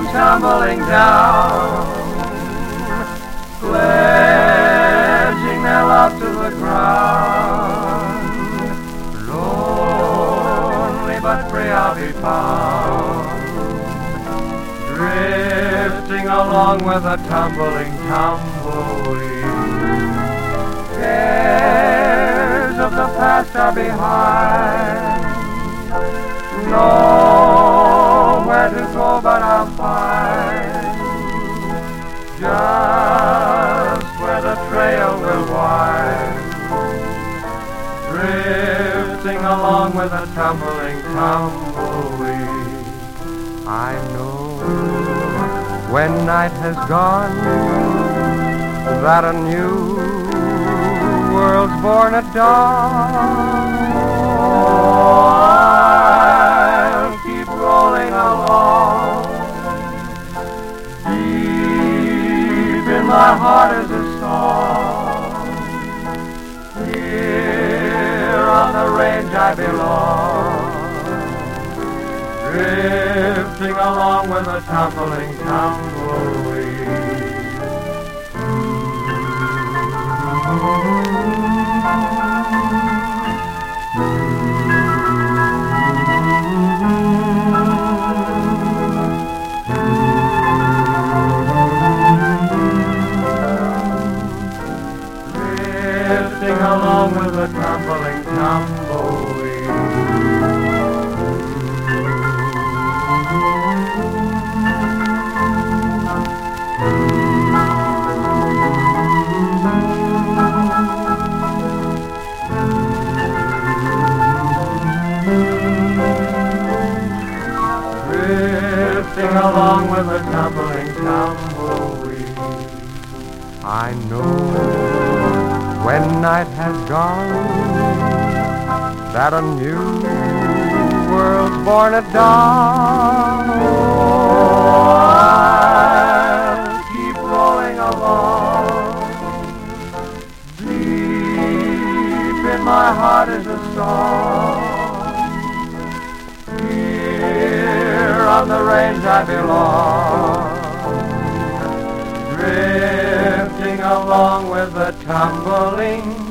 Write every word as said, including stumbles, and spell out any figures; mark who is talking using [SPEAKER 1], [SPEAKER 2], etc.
[SPEAKER 1] tumbling down, pledging their love to the ground. Lonely but free I'll be found, drifting along with a tumbling tumbleweed. Cares of the past are behind, nowhere to go but I'll find just where the trail will wind, drifting along with a tumbling tumbleweed. I know when night has gone that a new world's born at dawn. I'll keep rolling along. Deep in my heart is a song. Here on the range I belong, drifting along with a tumbling tumbleweed. Drifting along with a tumbling tumbleweed. Drifting along with a tumbling tumbleweed. I know when night has gone that a new world's born at dawn. I'll keep rolling along. Deep in my heart is a song. Here on the range I belong, drifting along with the tumbling